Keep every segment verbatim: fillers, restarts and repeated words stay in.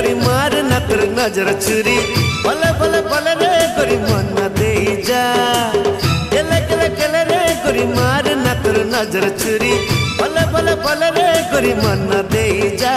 करी मार ना तोर नजर छुरी भले भले भले रे करी मन दे जा केले केले केले रे करी मार ना तोर नजर छुरी भले भले भले रे करी मन दे जा।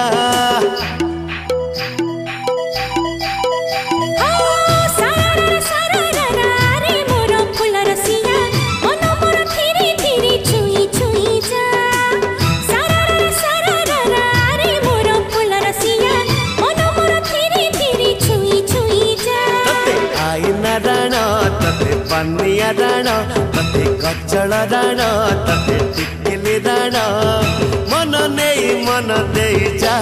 पानिया राण तते कचल राण तते टिकिली राण मन नहीं मन दे जा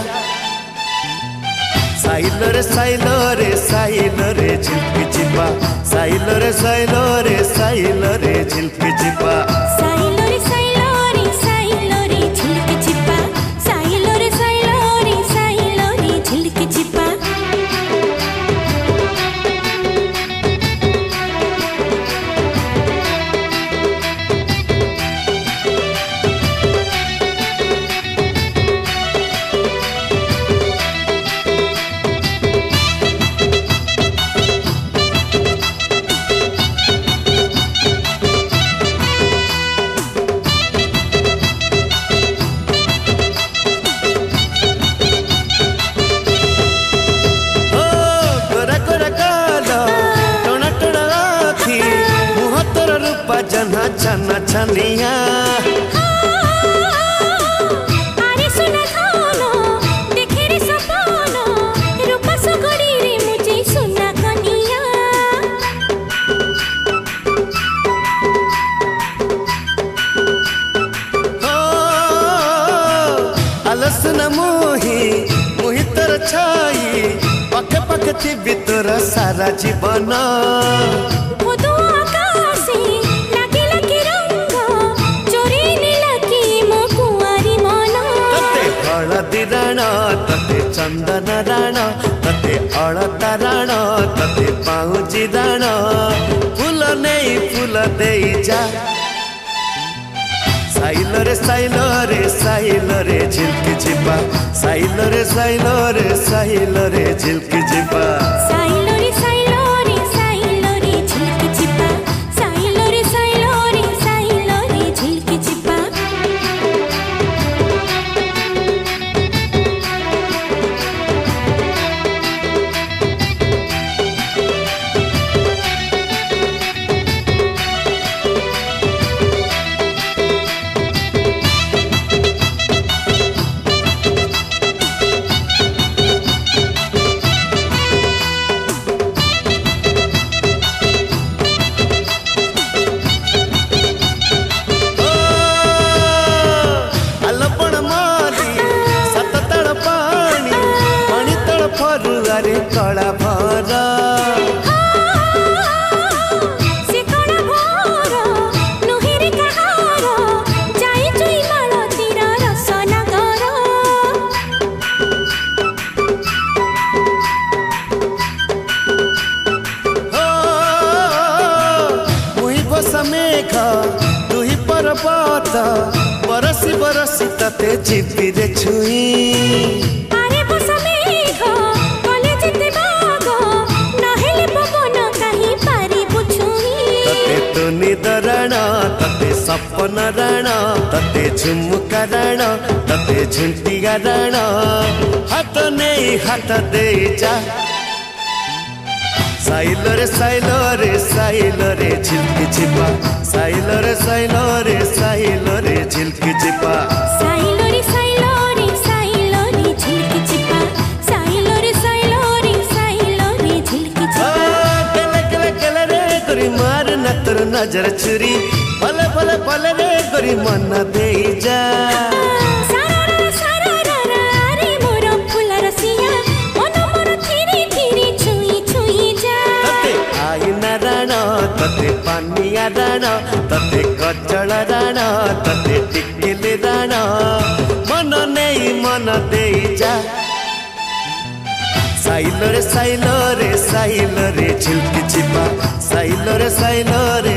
साइलो रे साइलो रे साइलो रे झिल्की चिपा साइलो रे साइलो रे साइलो रे झिल्की चिपा साइलो रे साइलो रे साइलो रे झिल्की चिपा साइलो रे साइलो रे साइलो रे झिल्की चिपा। जना छना छनिया अरे सुना खानो देखे रे सपनो रूपा सगड़ी रे मुझे सुना कनिया हो अलसन मोही मोही तर छाई पके पके थी भीतर सारा जीवन राण तते चंदन राण तते अलता राण तते पाउजी राण फूल नहीं फूल दे जा साइलो रे साइलो रे साइलो रे झिल्की चिपा साइलो रे साइलो रे साइलो रे झिल्की चिपा साइलो रे साइलो रे साइलो रे झिल्की चिपा साइलो रे साइलो रे साइलो रे झिल्की चिपा। अरे कड़ा भरा से कड़ा भरा नुहेरे कहारा जाई जुई मालतीर रसनगर हो मुही बस मेघ दुही पर्वत बरसी बरसी तते जिपी रे छुई राण तते सपन राण तते झुमुका राण तते झुंटिया राण हाथ नहीं हाथ दे जा साइलो रे साइलो रे साइलो रे झिल्की चिपा साइलो रे साइलो रे साइलो रे झिल्की चिपा साइलो रे साइलो रे साइलो रे झिल्की चिपा साइलो रे साइलो रे साइलो रे झिल्की चिपा केले केले केले रे करी मार ना तोर नजर छुरी भले भले भले रे करी मन दे जा सारा सारा रे मोर फूल रसिया मन मोर धीरे धीरे छुई छुई जा तते आईना राण तते पानिया राण तते कचल राण तते टिकिली राण मन नहीं मन दे जा साइलो रे साइलो रे साइलो रे झिल्की चिपा साइलो रे साइलो रे